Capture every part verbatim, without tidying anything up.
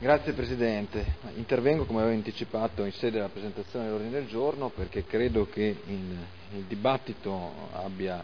Grazie Presidente. Intervengo, come avevo anticipato, in sede della presentazione dell'ordine del giorno perché credo che il, il dibattito abbia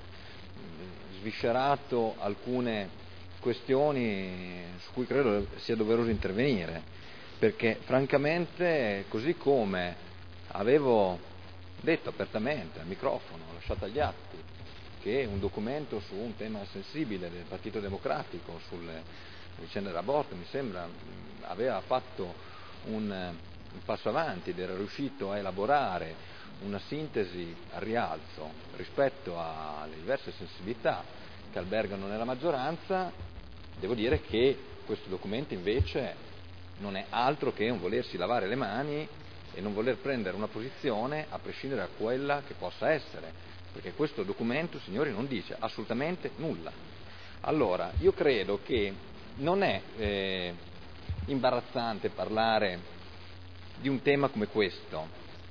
sviscerato alcune questioni su cui credo sia doveroso intervenire, perché francamente, così come avevo detto apertamente al microfono, ho lasciato agli atti, che un documento su un tema sensibile del Partito Democratico sulle vicenda dell'aborto mi sembra aveva fatto un, un passo avanti ed era riuscito a elaborare una sintesi al rialzo rispetto alle diverse sensibilità che albergano nella maggioranza. Devo dire che questo documento invece non è altro che un volersi lavare le mani e non voler prendere una posizione a prescindere da quella che possa essere, perché questo documento, signori, non dice assolutamente nulla. Allora, io credo che non è eh, imbarazzante parlare di un tema come questo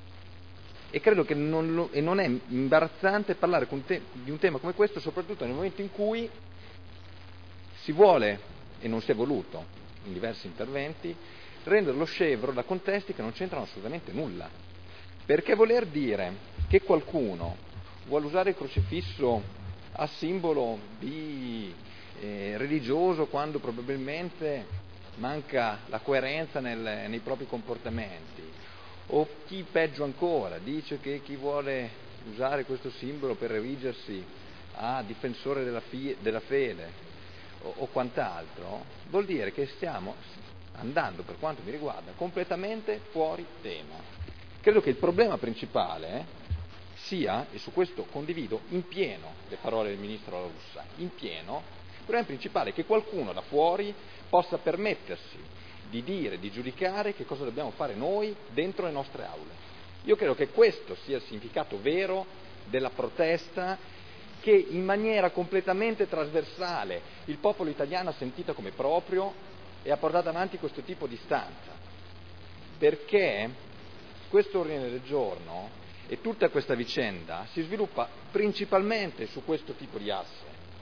e credo che non, lo, e non è imbarazzante parlare con te, di un tema come questo soprattutto nel momento in cui si vuole, e non si è voluto in diversi interventi, renderlo scevro da contesti che non c'entrano assolutamente nulla, perché voler dire che qualcuno vuole usare il crocifisso a simbolo di Eh, religioso quando probabilmente manca la coerenza nel, nei propri comportamenti, o chi peggio ancora dice che chi vuole usare questo simbolo per erigersi a difensore della, fie, della fede o, o quant'altro, vuol dire che stiamo andando, per quanto mi riguarda, completamente fuori tema. Credo che il problema principale sia, e su questo condivido in pieno le parole del Ministro La Russa, in pieno, il problema principale è che qualcuno da fuori possa permettersi di dire, di giudicare che cosa dobbiamo fare noi dentro le nostre aule. Io credo che questo sia il significato vero della protesta che in maniera completamente trasversale il popolo italiano ha sentito come proprio e ha portato avanti questo tipo di istanza. Perché questo ordine del giorno e tutta questa vicenda si sviluppa principalmente su questo tipo di asse.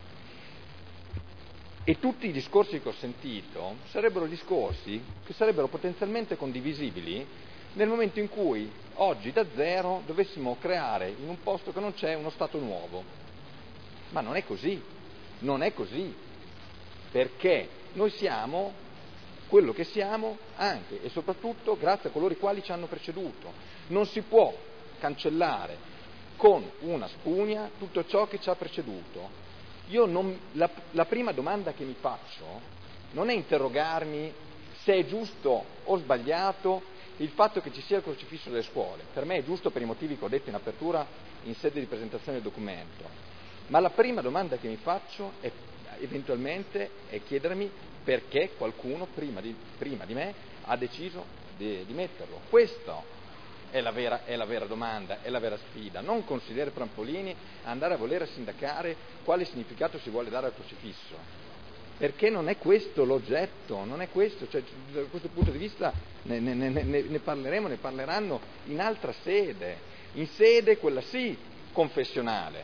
E tutti i discorsi che ho sentito sarebbero discorsi che sarebbero potenzialmente condivisibili nel momento in cui oggi da zero dovessimo creare in un posto che non c'è uno Stato nuovo. Ma non è così, non è così, perché noi siamo quello che siamo anche e soprattutto grazie a coloro i quali ci hanno preceduto. Non si può cancellare con una spugna tutto ciò che ci ha preceduto. Io non, la, la prima domanda che mi faccio non è interrogarmi se è giusto o sbagliato il fatto che ci sia il crocifisso delle scuole. Per me è giusto per i motivi che ho detto in apertura in sede di presentazione del documento. Ma la prima domanda che mi faccio è eventualmente è chiedermi perché qualcuno prima di, prima di me ha deciso di, di metterlo. Questo È la, vera, è la vera domanda, è la vera sfida, non consigliere Prampolini andare a voler sindacare quale significato si vuole dare al crocifisso, perché non è questo l'oggetto, non è questo, cioè, da questo punto di vista ne, ne, ne, ne parleremo, ne parleranno in altra sede, in sede quella sì confessionale,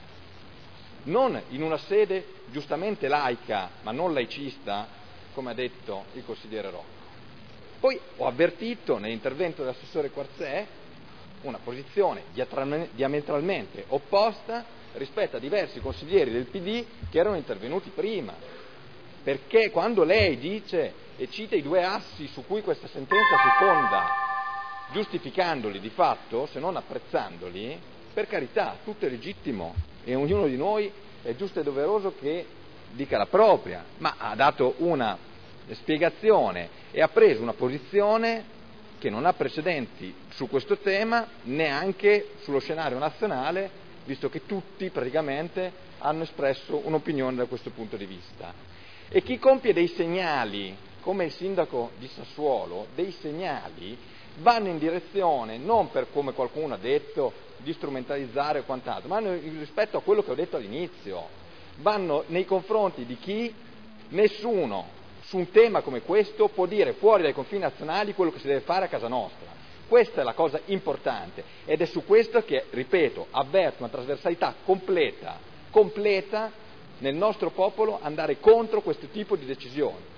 non in una sede giustamente laica ma non laicista, come ha detto il consigliere Rocco. Poi ho avvertito nell'intervento dell'assessore Quarzè una posizione diametralmente opposta rispetto a diversi consiglieri del P D che erano intervenuti prima, perché quando lei dice e cita i due assi su cui questa sentenza si fonda, giustificandoli di fatto, se non apprezzandoli, per carità, tutto è legittimo e ognuno di noi è giusto e doveroso che dica la propria, ma ha dato una spiegazione e ha preso una posizione che non ha precedenti su questo tema neanche sullo scenario nazionale, visto che tutti praticamente hanno espresso un'opinione da questo punto di vista. E chi compie dei segnali, come il sindaco di Sassuolo, dei segnali vanno in direzione non per, come qualcuno ha detto, di strumentalizzare o quant'altro, ma rispetto a quello che ho detto all'inizio, vanno nei confronti di chi nessuno su un tema come questo può dire fuori dai confini nazionali quello che si deve fare a casa nostra. Questa è la cosa importante ed è su questo che, ripeto, avverto una trasversalità completa, completa nel nostro popolo andare contro questo tipo di decisioni.